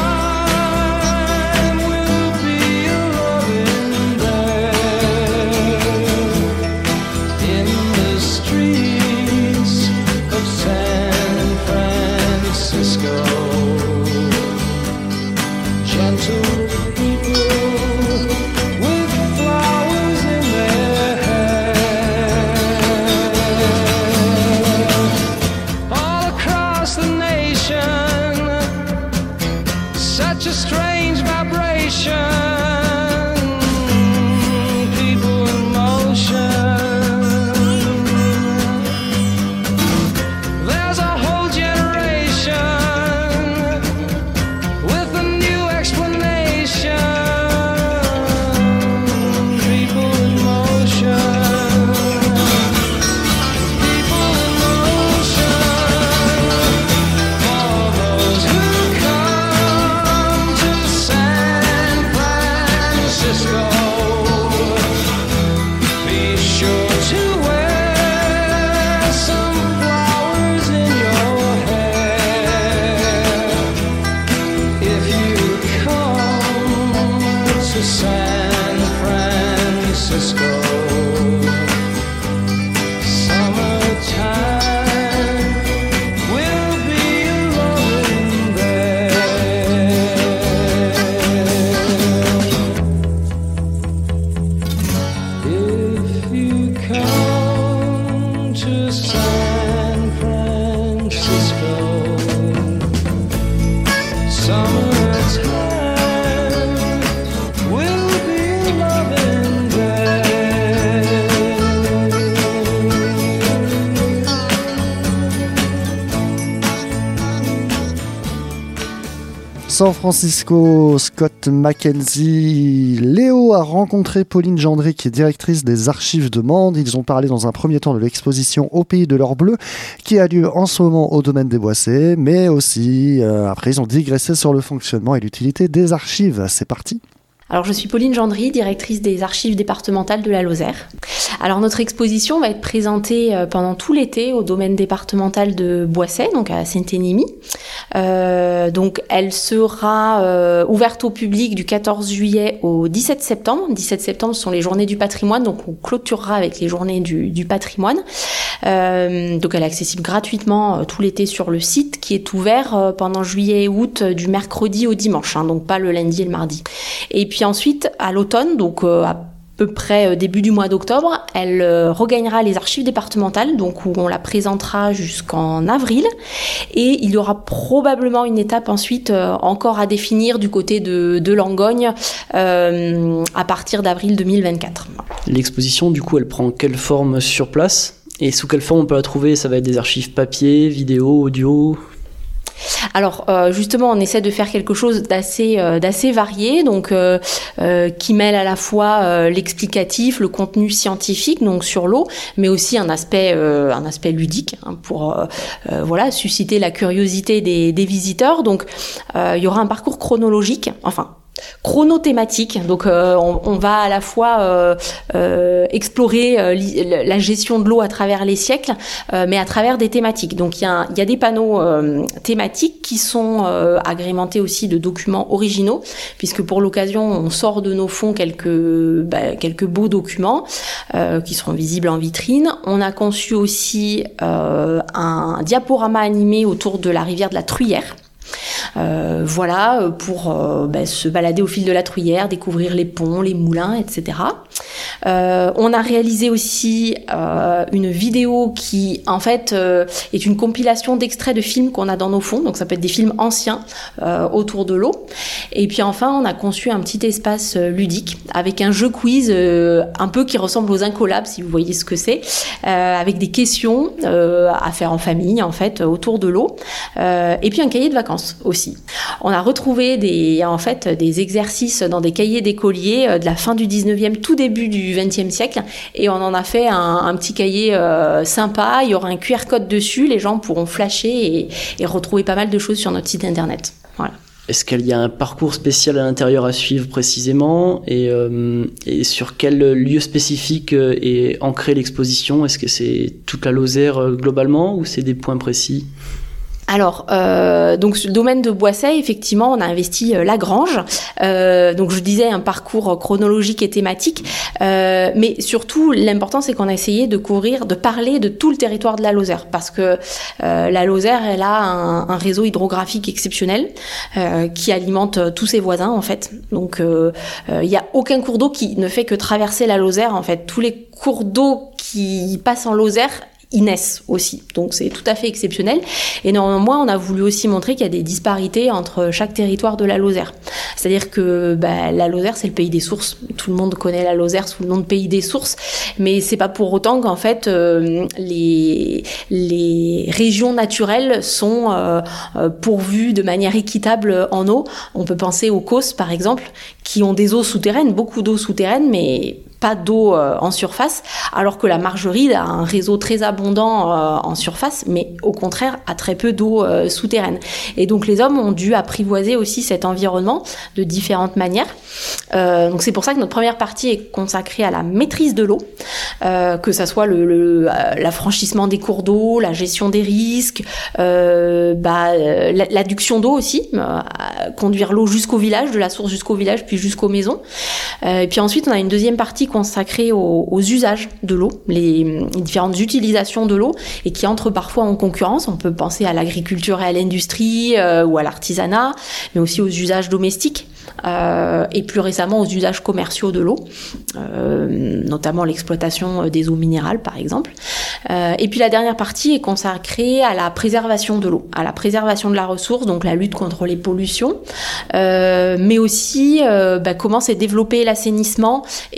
Speaker 6: will be a loving there. In the streets of San Francisco, gentle people with flowers in their hair. All across the nation, such a strange vibration, people in motion. There's a whole generation with a new explanation. People in motion. People in motion. For those who come to
Speaker 2: San Francisco, Scott Mackenzie. Léo a rencontré Pauline Gendry, qui est directrice des archives de Mende. Ils ont parlé dans un premier temps de l'exposition Au pays de l'or bleu, qui a lieu en ce moment au domaine des Boissets, mais aussi, euh, après, ils ont digressé sur le fonctionnement et l'utilité des archives. C'est parti.
Speaker 7: Alors, je suis Pauline Gendry, directrice des archives départementales de la Lozère. Alors, notre exposition va être présentée pendant tout l'été au domaine départemental de Boissets, donc à Saint-Énimie. Euh, donc, elle sera euh, ouverte au public du quatorze juillet au dix-sept septembre. dix-sept septembre, ce sont les journées du patrimoine, donc on clôturera avec les journées du, du patrimoine. Euh, donc, elle est accessible gratuitement euh, tout l'été sur le site, qui est ouvert euh, pendant juillet et août, euh, du mercredi au dimanche, hein, donc pas le lundi et le mardi. Et puis ensuite, à l'automne, donc euh, à peu près euh, début du mois d'octobre, elle euh, regagnera les archives départementales, donc où on la présentera jusqu'en avril. Et il y aura probablement une étape ensuite euh, encore à définir du côté de, de Langogne euh, à partir d'avril deux mille vingt-quatre.
Speaker 8: L'exposition, du coup, elle prend quelle forme sur place ? Et sous quelle forme on peut la trouver ? Ça va être des archives papier, vidéo, audio ?
Speaker 7: Alors euh, justement, on essaie de faire quelque chose d'assez euh, d'assez varié, donc euh, euh, qui mêle à la fois euh, l'explicatif, le contenu scientifique, donc sur l'eau, mais aussi un aspect euh, un aspect ludique, hein, pour euh, euh, voilà susciter la curiosité des, des visiteurs. Donc euh, il y aura un parcours chronologique, enfin chronothématique, donc euh, on, on va à la fois euh, euh, explorer euh, la gestion de l'eau à travers les siècles, euh, mais à travers des thématiques. Donc il y a, il y a des panneaux euh, thématiques qui sont euh, agrémentés aussi de documents originaux, puisque pour l'occasion on sort de nos fonds quelques bah, quelques beaux documents euh, qui seront visibles en vitrine. On a conçu aussi euh, un diaporama animé autour de la rivière de la Truyère. Euh, voilà, pour euh, bah, se balader au fil de la Truyère, découvrir les ponts, les moulins, et cetera. Euh, on a réalisé aussi euh, une vidéo qui, en fait, euh, est une compilation d'extraits de films qu'on a dans nos fonds. Donc, ça peut être des films anciens euh, autour de l'eau. Et puis, enfin, on a conçu un petit espace euh, ludique avec un jeu quiz euh, un peu qui ressemble aux Incollables, si vous voyez ce que c'est, euh, avec des questions euh, à faire en famille, en fait, autour de l'eau. Euh, et puis, un cahier de vacances aussi. On a retrouvé des, en fait, des exercices dans des cahiers d'écoliers de la fin du dix-neuvième, tout début du vingtième siècle, et on en a fait un, un petit cahier euh, sympa. Il y aura un Q R code dessus, les gens pourront flasher et, et retrouver pas mal de choses sur notre site internet. Voilà.
Speaker 8: Est-ce qu'il y a un parcours spécial à l'intérieur à suivre précisément, et, euh, et sur quel lieu spécifique est ancrée l'exposition ? Est-ce que c'est toute la Lozère globalement ou c'est des points précis ?
Speaker 7: Alors, euh, donc sur le domaine de Boissets, effectivement, on a investi euh, la grange. Euh, donc, je disais un parcours chronologique et thématique, euh, mais surtout, l'important, c'est qu'on a essayé de couvrir, de parler de tout le territoire de la Lozère, parce que euh, la Lozère, elle a un, un réseau hydrographique exceptionnel euh, qui alimente euh, tous ses voisins, en fait. Donc, il euh, euh, y a aucun cours d'eau qui ne fait que traverser la Lozère, en fait. Tous les cours d'eau qui passent en Lozère ils naissent aussi. Donc c'est tout à fait exceptionnel. Et néanmoins, on a voulu aussi montrer qu'il y a des disparités entre chaque territoire de la Lozère. C'est-à-dire que bah, la Lozère, c'est le pays des sources. Tout le monde connaît la Lozère sous le nom de pays des sources, mais c'est pas pour autant qu'en fait euh, les les régions naturelles sont euh, euh, pourvues de manière équitable en eau. On peut penser aux Causses, par exemple, qui ont des eaux souterraines, beaucoup d'eau souterraine, mais pas d'eau euh, en surface, alors que la Margeride a un réseau très abondant euh, en surface, mais au contraire a très peu d'eau euh, souterraine. Et donc les hommes ont dû apprivoiser aussi cet environnement de différentes manières. Euh, donc c'est pour ça que notre première partie est consacrée à la maîtrise de l'eau, euh, que ça soit le, le l'affranchissement des cours d'eau, la gestion des risques, euh, bah, l'adduction d'eau aussi, euh, conduire l'eau jusqu'au village, de la source jusqu'au village, puis jusqu'aux maisons. Euh, et puis ensuite on a une deuxième partie consacrée aux, aux usages de l'eau, les, les différentes utilisations de l'eau, et qui entrent parfois en concurrence. On peut penser à l'agriculture et à l'industrie euh, ou à l'artisanat, mais aussi aux usages domestiques. Euh, et plus récemment aux usages commerciaux de l'eau, euh, notamment l'exploitation des eaux minérales par exemple. Euh, et puis la dernière partie est consacrée à la préservation de l'eau, à la préservation de la ressource, donc la lutte contre les pollutions, euh, mais aussi euh, bah, comment s'est développé l'assainissement et le réseau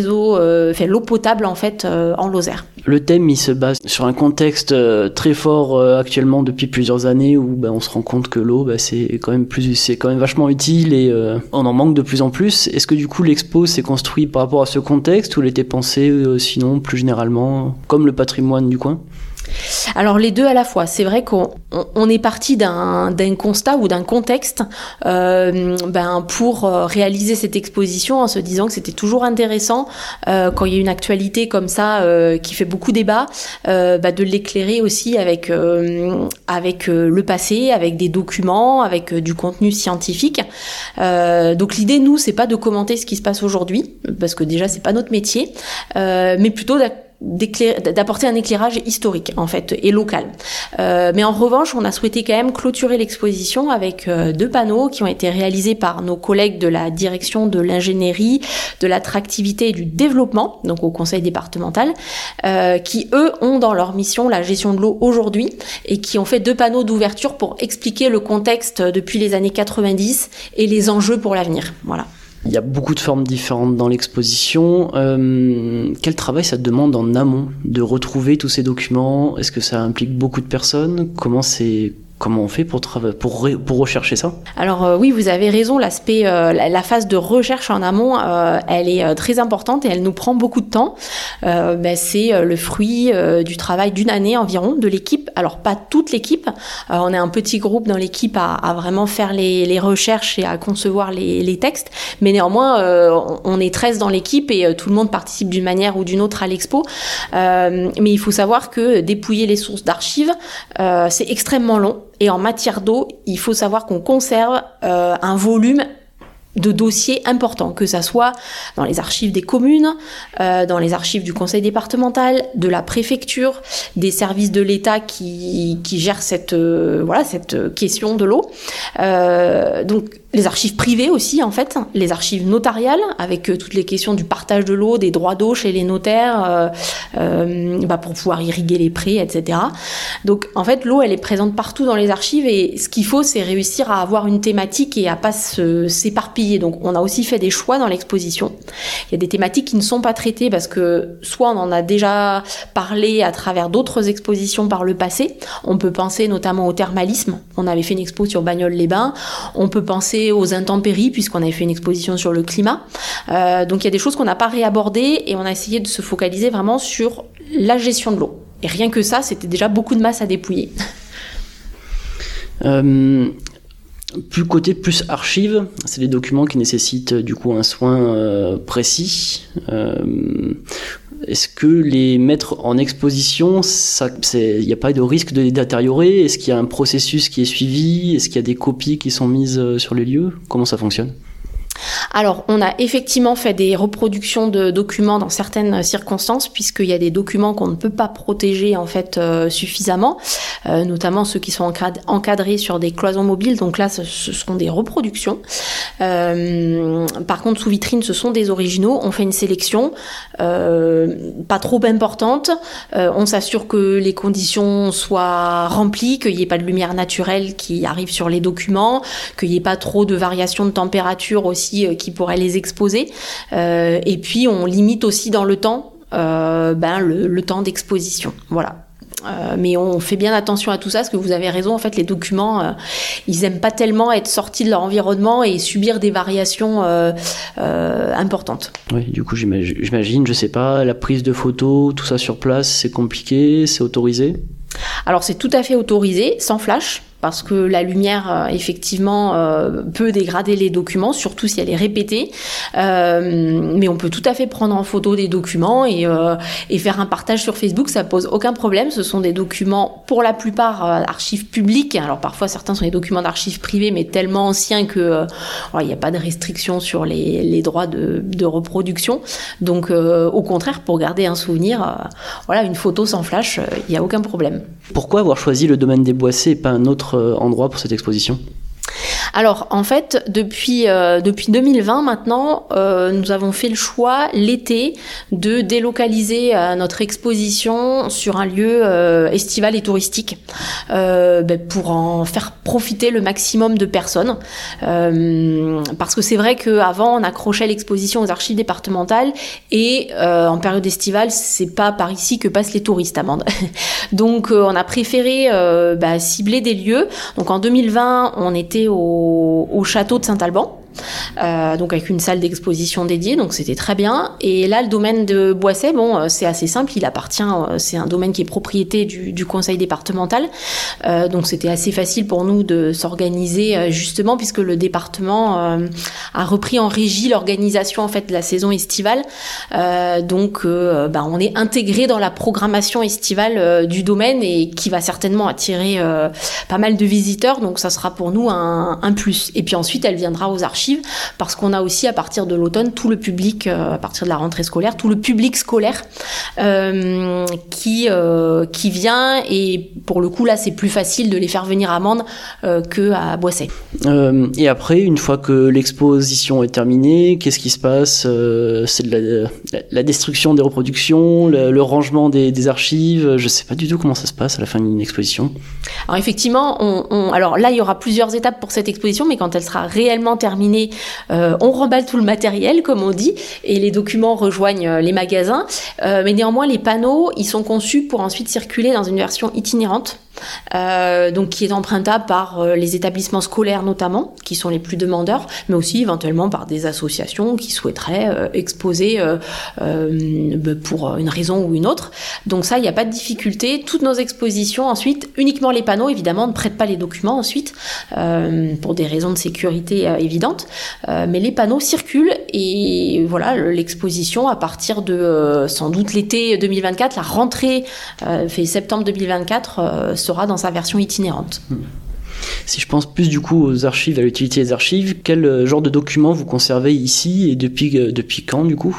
Speaker 7: réseau, euh, enfin l'eau potable en fait euh, en Lozère.
Speaker 8: Le thème, il se base sur un contexte euh, très fort euh, actuellement depuis plusieurs années où ben, on se rend compte que l'eau, ben, c'est quand même plus, c'est quand même vachement utile et euh, on en manque de plus en plus. Est-ce que du coup l'expo s'est construite par rapport à ce contexte ou elle était pensée euh, sinon plus généralement comme le patrimoine du coin ?
Speaker 7: Alors les deux à la fois. C'est vrai qu'on on est parti d'un, d'un constat ou d'un contexte euh, ben, pour réaliser cette exposition en se disant que c'était toujours intéressant euh, quand il y a une actualité comme ça euh, qui fait beaucoup débat, euh, ben, de l'éclairer aussi avec, euh, avec euh, le passé, avec des documents, avec euh, du contenu scientifique. Euh, donc l'idée, nous, c'est pas de commenter ce qui se passe aujourd'hui, parce que déjà c'est pas notre métier, euh, mais plutôt d'apporter un éclairage historique en fait et local. Euh, mais en revanche, on a souhaité quand même clôturer l'exposition avec euh, deux panneaux qui ont été réalisés par nos collègues de la direction de l'ingénierie, de l'attractivité et du développement, donc au conseil départemental, euh, qui eux ont dans leur mission la gestion de l'eau aujourd'hui et qui ont fait deux panneaux d'ouverture pour expliquer le contexte depuis les années quatre-vingt-dix et les enjeux pour l'avenir. Voilà.
Speaker 8: Il y a beaucoup de formes différentes dans l'exposition. Euh, quel travail ça demande en amont de retrouver tous ces documents ? Est-ce que ça implique beaucoup de personnes ? Comment c'est Comment on fait pour, trava- pour, re- pour rechercher ça ?
Speaker 7: Alors euh, oui, vous avez raison, l'aspect, euh, la, la phase de recherche en amont, euh, elle est euh, très importante et elle nous prend beaucoup de temps. Euh, ben, c'est euh, le fruit euh, du travail d'une année environ de l'équipe. Alors pas toute l'équipe, euh, on est un petit groupe dans l'équipe à, à vraiment faire les, les recherches et à concevoir les, les textes, mais néanmoins euh, on est treize dans l'équipe et euh, tout le monde participe d'une manière ou d'une autre à l'expo. Euh, mais il faut savoir que dépouiller les sources d'archives, euh, c'est extrêmement long. Et en matière d'eau, il faut savoir qu'on conserve euh, un volume de dossiers importants, que ça soit dans les archives des communes, euh, dans les archives du conseil départemental, de la préfecture, des services de l'État qui, qui gèrent cette, euh, voilà, cette question de l'eau. Euh, donc, les archives privées aussi, en fait, les archives notariales, avec euh, toutes les questions du partage de l'eau, des droits d'eau chez les notaires, euh, euh, bah pour pouvoir irriguer les prés, et cetera. Donc, en fait, l'eau, elle est présente partout dans les archives et ce qu'il faut, c'est réussir à avoir une thématique et à pas se, s'éparpiller. Donc, on a aussi fait des choix dans l'exposition. Il y a des thématiques qui ne sont pas traitées parce que soit on en a déjà parlé à travers d'autres expositions par le passé. On peut penser notamment au thermalisme. On avait fait une expo sur Bagnoles-les-Bains. On peut penser aux intempéries puisqu'on avait fait une exposition sur le climat. Euh, donc il y a des choses qu'on n'a pas réabordées et on a essayé de se focaliser vraiment sur la gestion de l'eau. Et rien que ça, c'était déjà beaucoup de masse à dépouiller.
Speaker 8: Euh, plus côté plus archives, c'est des documents qui nécessitent du coup un soin euh, précis. Euh, Est-ce que les mettre en exposition, il n'y a pas de risque de les détériorer ? Est-ce qu'il y a un processus qui est suivi ? Est-ce qu'il y a des copies qui sont mises sur les lieux ? Comment ça fonctionne ?
Speaker 7: Alors, on a effectivement fait des reproductions de documents dans certaines circonstances, puisqu'il y a des documents qu'on ne peut pas protéger en fait euh, suffisamment, euh, notamment ceux qui sont encadrés sur des cloisons mobiles. Donc là, ce, ce sont des reproductions. Euh, par contre, sous vitrine, ce sont des originaux. On fait une sélection, euh, pas trop importante. Euh, on s'assure que les conditions soient remplies, qu'il n'y ait pas de lumière naturelle qui arrive sur les documents, qu'il n'y ait pas trop de variations de température aussi euh, qui pourraient les exposer. Euh, et puis, on limite aussi dans le temps, euh, ben, le, le temps d'exposition. Voilà. Euh, mais on fait bien attention à tout ça, parce que vous avez raison, en fait, les documents, euh, ils aiment pas tellement être sortis de leur environnement et subir des variations euh, euh, importantes.
Speaker 8: Oui, du coup, j'imagine, j'imagine, je sais pas, la prise de photos, tout ça sur place, c'est compliqué, c'est autorisé ?
Speaker 7: Alors, c'est tout à fait autorisé, sans flash, parce que la lumière, euh, effectivement, euh, peut dégrader les documents, surtout si elle est répétée. Euh, mais on peut tout à fait prendre en photo des documents et, euh, et faire un partage sur Facebook, ça pose aucun problème. Ce sont des documents, pour la plupart, euh, archives publiques. Alors parfois, certains sont des documents d'archives privées, mais tellement anciens que euh, il n'y a pas de restriction sur les, les droits de, de reproduction. Donc, euh, au contraire, pour garder un souvenir, euh, voilà, une photo sans flash, il euh, n'y a aucun problème.
Speaker 8: Pourquoi avoir choisi le domaine des Boissets et pas un autre endroit pour cette exposition ?
Speaker 7: Alors, en fait, depuis, euh, depuis deux mille vingt maintenant, euh, nous avons fait le choix, l'été, de délocaliser euh, notre exposition sur un lieu euh, estival et touristique euh, ben, pour en faire profiter le maximum de personnes. Euh, parce que c'est vrai qu'avant, on accrochait l'exposition aux archives départementales et euh, en période estivale, c'est pas par ici que passent les touristes, Amande. Donc, euh, on a préféré euh, bah, cibler des lieux. Donc, en deux mille vingt, on était au, au château de Saint-Alban. Euh, donc avec une salle d'exposition dédiée, donc c'était très bien. Et là, le domaine de Boissey, bon, euh, c'est assez simple, il appartient, euh, c'est un domaine qui est propriété du, du conseil départemental, euh, donc c'était assez facile pour nous de s'organiser euh, justement puisque le département euh, a repris en régie l'organisation en fait de la saison estivale. Euh, donc, euh, bah, on est intégré dans la programmation estivale euh, du domaine et qui va certainement attirer euh, pas mal de visiteurs. Donc, ça sera pour nous un, un plus. Et puis ensuite, elle viendra aux archives. Parce qu'on a aussi à partir de l'automne tout le public, euh, à partir de la rentrée scolaire, tout le public scolaire euh, qui euh, qui vient et pour le coup là c'est plus facile de les faire venir à Mende euh, que à Boissey.
Speaker 8: Euh, et après, une fois que l'exposition est terminée, qu'est-ce qui se passe? euh, C'est de la, la destruction des reproductions, le, le rangement des, des archives. Je sais pas du tout comment ça se passe à la fin d'une exposition.
Speaker 7: Alors effectivement, on, on, alors là il y aura plusieurs étapes pour cette exposition, mais quand elle sera réellement terminée, Euh, on remballe tout le matériel, comme on dit, et les documents rejoignent euh, les magasins. Euh, mais néanmoins, les panneaux, ils sont conçus pour ensuite circuler dans une version itinérante. Euh, donc qui est empruntable par euh, les établissements scolaires notamment, qui sont les plus demandeurs, mais aussi éventuellement par des associations qui souhaiteraient euh, exposer euh, euh, pour une raison ou une autre. Donc ça, il n'y a pas de difficulté. Toutes nos expositions, ensuite, uniquement les panneaux, évidemment, ne prêtent pas les documents ensuite, euh, pour des raisons de sécurité euh, évidentes, euh, mais les panneaux circulent et voilà, l'exposition à partir de euh, sans doute l'été deux mille vingt-quatre, la rentrée euh, fait septembre deux mille vingt-quatre, euh, sera dans sa version itinérante.
Speaker 8: Si je pense plus du coup aux archives, à l'utilité des archives, quel genre de documents vous conservez ici et depuis, euh, depuis quand du coup ?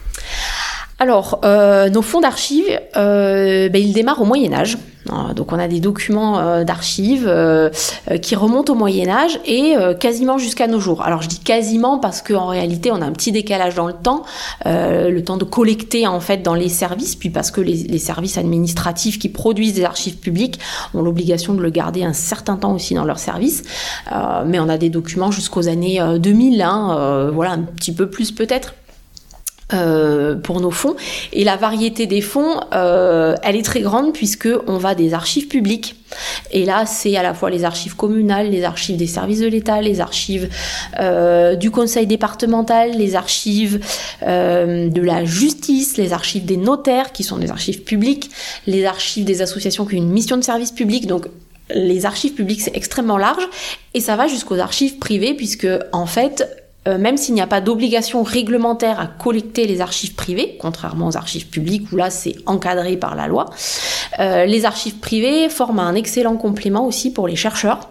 Speaker 7: Alors, euh, nos fonds d'archives, euh, ben, ils démarrent au Moyen-Âge. Donc, on a des documents euh, d'archives euh, euh, qui remontent au Moyen-Âge et euh, quasiment jusqu'à nos jours. Alors, je dis quasiment parce qu'en réalité, on a un petit décalage dans le temps, euh, le temps de collecter en fait dans les services, puis parce que les, les services administratifs qui produisent des archives publiques ont l'obligation de le garder un certain temps aussi dans leur service. Euh, mais on a des documents jusqu'aux années euh, deux mille, hein, euh, voilà, un petit peu plus peut-être. Euh, pour nos fonds. Et la variété des fonds, euh, elle est très grande puisque on va des archives publiques. Et là, c'est à la fois les archives communales, les archives des services de l'État, les archives euh, du conseil départemental, les archives euh, de la justice, les archives des notaires, qui sont des archives publiques, les archives des associations qui ont une mission de service public. Donc, les archives publiques, c'est extrêmement large. Et ça va jusqu'aux archives privées puisque, en fait, Euh, même s'il n'y a pas d'obligation réglementaire à collecter les archives privées, contrairement aux archives publiques où là c'est encadré par la loi, euh, les archives privées forment un excellent complément aussi pour les chercheurs,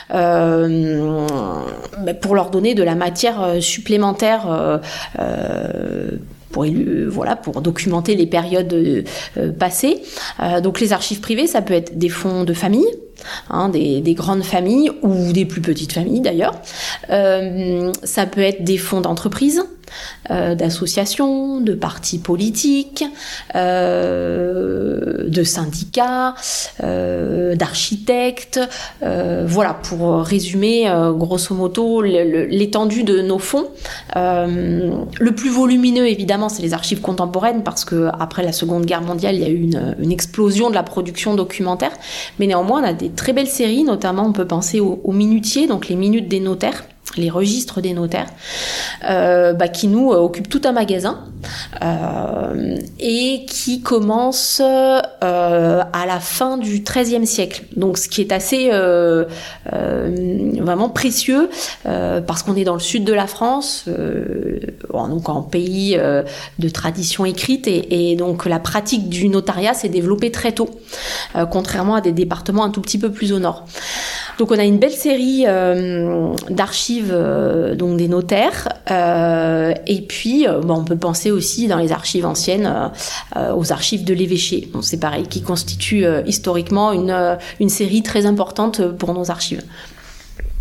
Speaker 7: euh, pour leur donner de la matière supplémentaire euh, euh, pour, voilà, pour documenter les périodes euh, passées. Euh, donc les archives privées, ça peut être des fonds de famille, Hein, des, des grandes familles ou des plus petites familles d'ailleurs. Euh, ça peut être des fonds d'entreprise, euh, d'associations, de partis politiques, euh, de syndicats, euh, d'architectes. Euh, voilà, pour résumer euh, grosso modo le, le, l'étendue de nos fonds. Euh, le plus volumineux évidemment, c'est les archives contemporaines parce que après la Seconde Guerre mondiale, il y a eu une, une explosion de la production documentaire. Mais néanmoins, on a des très belles séries, notamment on peut penser aux, aux minutiers, donc les minutes des notaires, les registres des notaires, euh, bah, qui nous euh, occupent tout un magasin euh, et qui commence euh, à la fin du treizième siècle. Donc ce qui est assez euh, euh, vraiment précieux euh, parce qu'on est dans le sud de la France, euh, donc en pays euh, de tradition écrite et, et donc la pratique du notariat s'est développée très tôt, euh, contrairement à des départements un tout petit peu plus au nord. Donc on a une belle série euh, d'archives euh, donc des notaires euh, et puis euh, bon, on peut penser aussi dans les archives anciennes euh, aux archives de l'évêché. Bon, c'est pareil, qui constitue euh, historiquement une, une série très importante pour nos archives.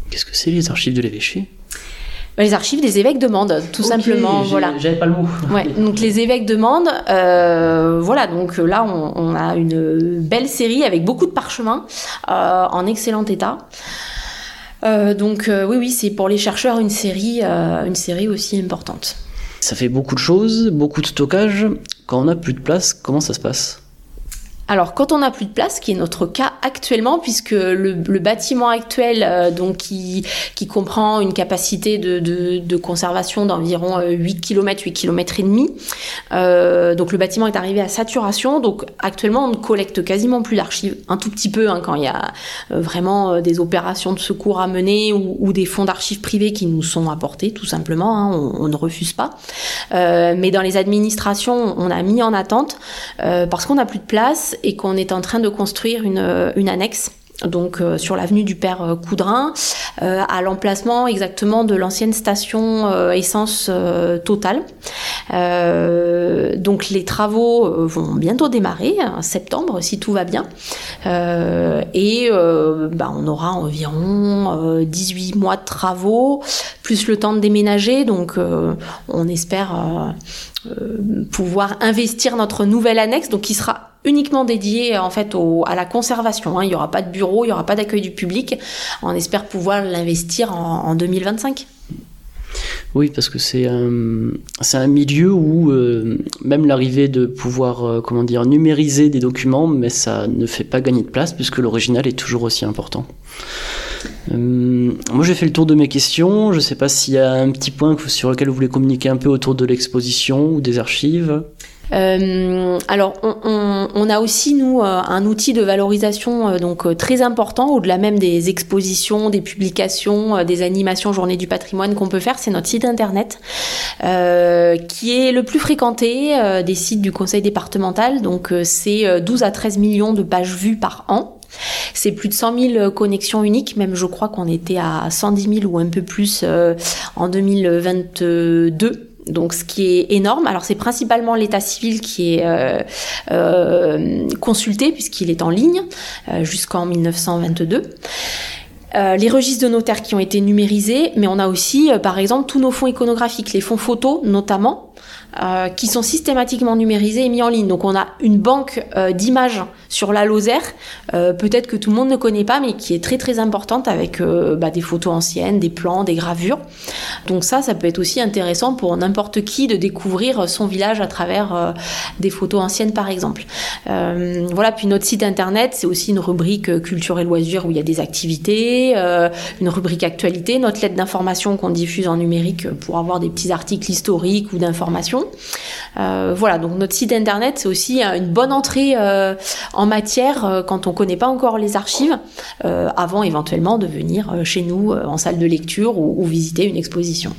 Speaker 8: Qu'est-ce que c'est les archives de l'évêché ?
Speaker 7: Les archives des évêques de Mende, tout
Speaker 8: Ok,
Speaker 7: simplement.
Speaker 8: j'ai-
Speaker 7: Voilà.
Speaker 8: J'avais pas le mot.
Speaker 7: Ouais, donc les évêques de Mende, euh, voilà, donc là on, on a une belle série avec beaucoup de parchemins euh, en excellent état. Euh, donc euh, oui, oui, c'est pour les chercheurs une série, euh, une série aussi importante.
Speaker 8: Ça fait beaucoup de choses, beaucoup de stockage. Quand on n'a plus de place, comment ça se passe ?
Speaker 7: Alors, quand on n'a plus de place, ce qui est notre cas actuellement, puisque le, le bâtiment actuel, euh, donc qui, qui comprend une capacité de, de, de conservation d'environ euh, huit kilomètres, huit kilomètres et demi, euh, donc le bâtiment est arrivé à saturation. Donc actuellement, on ne collecte quasiment plus d'archives, un tout petit peu hein, quand il y a euh, vraiment euh, des opérations de secours à mener ou, ou des fonds d'archives privés qui nous sont apportés, tout simplement. Hein, on, on ne refuse pas. Euh, mais dans les administrations, on a mis en attente euh, parce qu'on n'a plus de place et qu'on est en train de construire une, une annexe donc euh, sur l'avenue du Père euh, Coudrin, euh, à l'emplacement exactement de l'ancienne station euh, essence euh, Total. Euh, donc les travaux euh, vont bientôt démarrer, en septembre, si tout va bien. Euh, et euh, bah, on aura environ euh, dix-huit mois de travaux, plus le temps de déménager. Donc euh, on espère euh, euh, pouvoir investir notre nouvelle annexe, donc qui sera uniquement dédié en fait au, à la conservation. Hein. Il n'y aura pas de bureau, il n'y aura pas d'accueil du public. On espère pouvoir l'investir en, en deux mille vingt-cinq.
Speaker 8: Oui, parce que c'est un, c'est un milieu où euh, même l'arrivée de pouvoir euh, comment dire, numériser des documents, mais ça ne fait pas gagner de place puisque l'original est toujours aussi important. Euh, moi j'ai fait le tour de mes questions. Je ne sais pas s'il y a un petit point sur lequel vous voulez communiquer un peu autour de l'exposition ou des archives.
Speaker 7: Euh, alors, on, on, on a aussi, nous, euh, un outil de valorisation euh, donc euh, très important, au-delà même des expositions, des publications, euh, des animations Journée du patrimoine qu'on peut faire, c'est notre site internet, euh, qui est le plus fréquenté euh, des sites du conseil départemental. Donc, euh, c'est douze à treize millions de pages vues par an. C'est plus de cent mille connexions uniques, même je crois qu'on était à cent dix mille ou un peu plus euh, en deux mille vingt-deux. Donc, ce qui est énorme. Alors, c'est principalement l'état civil qui est euh, euh, consulté puisqu'il est en ligne euh, jusqu'en mille neuf cent vingt-deux. Euh, les registres de notaires qui ont été numérisés, mais on a aussi, euh, par exemple, tous nos fonds iconographiques, les fonds photos notamment, euh, qui sont systématiquement numérisés et mis en ligne. Donc, on a une banque euh, d'images sur la Lozère, euh, peut-être que tout le monde ne connaît pas, mais qui est très très importante avec euh, bah, des photos anciennes, des plans, des gravures. Donc ça, ça peut être aussi intéressant pour n'importe qui de découvrir son village à travers euh, des photos anciennes, par exemple. Euh, voilà. Puis notre site internet, c'est aussi une rubrique culture et loisirs où il y a des activités, euh, une rubrique actualité, notre lettre d'information qu'on diffuse en numérique pour avoir des petits articles historiques ou d'informations. Euh, voilà. Donc notre site internet, c'est aussi une bonne entrée euh, en matière euh, quand on connaît pas encore les archives, euh, avant éventuellement de venir euh, chez nous euh, en salle de lecture ou, ou visiter une exposition.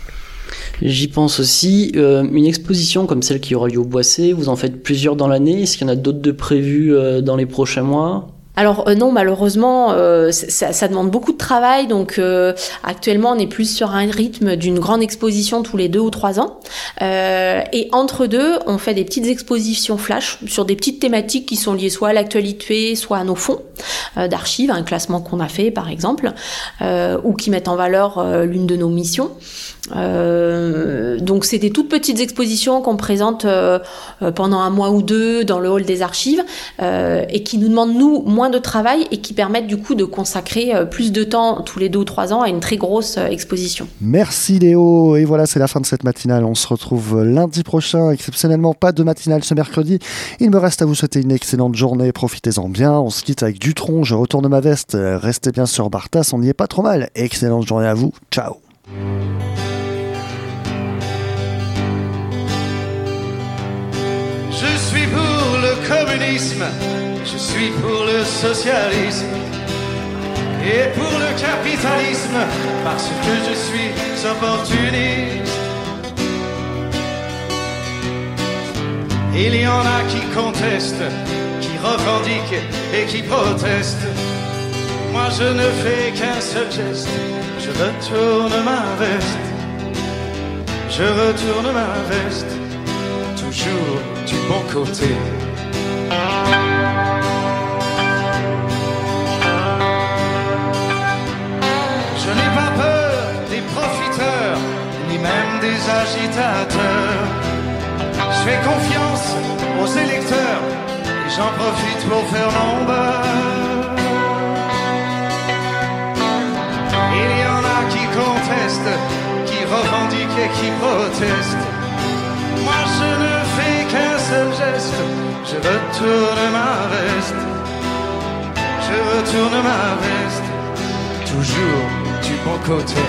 Speaker 8: J'y pense aussi. Euh, une exposition comme celle qui aura lieu au Boissé, vous en faites plusieurs dans l'année. Est-ce qu'il y en a d'autres de prévues euh, dans les prochains mois ?
Speaker 7: Alors euh, non, malheureusement, euh, ça, ça demande beaucoup de travail. Donc euh, actuellement, on est plus sur un rythme d'une grande exposition tous les deux ou trois ans. Euh, et entre deux, on fait des petites expositions flash sur des petites thématiques qui sont liées soit à l'actualité, soit à nos fonds euh, d'archives, un classement qu'on a fait par exemple, euh, ou qui mettent en valeur euh, l'une de nos missions. Euh, donc c'est des toutes petites expositions qu'on présente euh, pendant un mois ou deux dans le hall des archives euh, et qui nous demandent nous moins de travail et qui permettent du coup de consacrer euh, plus de temps tous les deux ou trois ans à une très grosse euh, exposition.
Speaker 2: Merci Léo, et voilà, c'est la fin de cette matinale. On se retrouve lundi prochain, exceptionnellement pas de matinale ce mercredi. Il me reste à vous souhaiter une excellente journée, profitez-en bien. On se quitte avec Dutronc, je retourne ma veste, restez bien sur Bartas, on n'y est pas trop mal. Excellente journée à vous, ciao.
Speaker 9: Je suis pour le communisme, je suis pour le socialisme et pour le capitalisme parce que je suis opportuniste. Il y en a qui contestent, qui revendiquent et qui protestent. Moi je ne fais qu'un seul geste, je retourne ma veste, je retourne ma veste. Toujours du bon côté. Je des profiteurs, ni même des agitateurs. Je fais confiance aux électeurs et j'en profite pour faire nombre. Il y en a qui contestent, qui revendiquent et qui protestent. Moi je ne fais qu'un seul geste, je retourne ma veste. Je retourne ma veste, toujours du bon côté.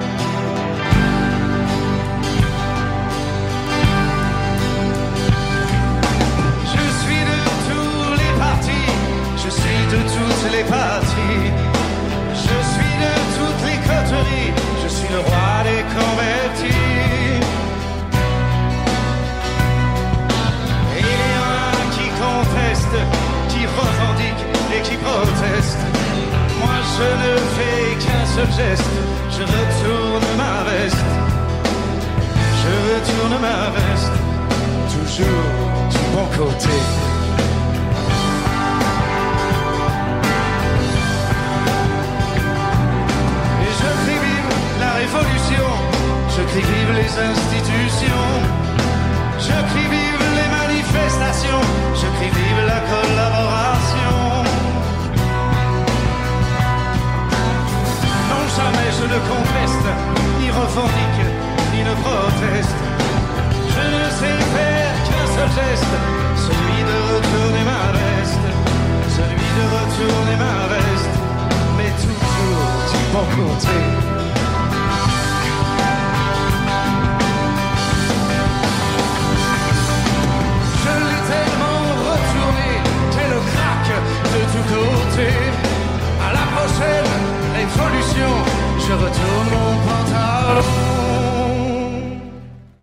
Speaker 9: Je suis de tous les partis, je suis de toutes les parties. Je suis de toutes les coteries, je suis le roi des convertis. Et il y en a qui contestent, qui revendiquent et qui protestent. Moi je ne fais qu'un seul geste, je retourne ma veste. Je retourne ma veste, toujours du bon côté. Et je crie vive la révolution, je crie vive les institutions. Je crie vive les manifestations, je crie vive la collaboration. Non, jamais je ne conteste, ni revendique, ni ne proteste. Je ne sais faire qu'un seul geste, celui de retourner ma veste. Celui de retourner ma veste, mais toujours du bon côté.